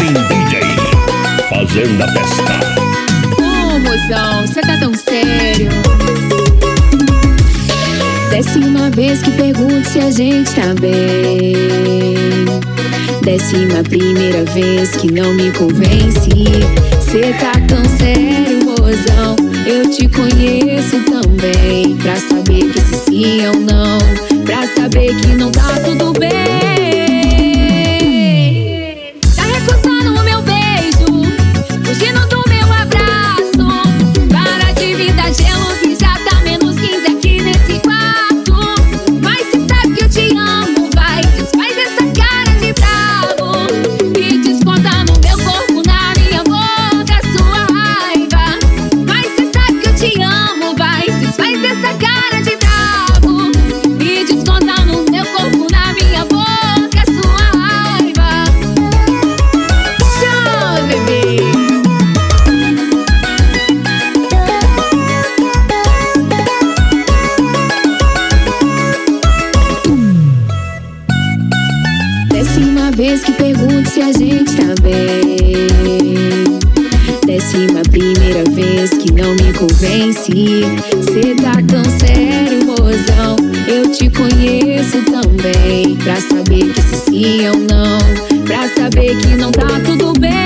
Martin DJ, fazendo a festa. Ô, mozão, cê tá tão sério? 10ª vez que pergunto se a gente tá bem. 11ª vez que não me convence. Cê tá tão sério, mozão, eu te conheço tão bem. Pra saber que se sim ou não, pra saber que não tá tudo bem. Tá recusando o meu beijo, fugindo do meu abraço. Para de vida gelo que já tá menos 15 aqui nesse quarto. Mas cê sabe que eu te amo, vai, desfaz essa cara de bravo e desconta no meu corpo, na minha boca, sua raiva. Mas cê sabe que eu te amo, vai, desfaz essa cara de bravo e desconta no meu corpo, na minha boca, sua raiva. Chama, bebê. 10ª vez que pergunto se a gente tá bem. 11ª vez que não me convence. Cê tá tão sério, mozão, eu te conheço tão bem. Pra saber que se sim ou não, pra saber que não tá tudo bem.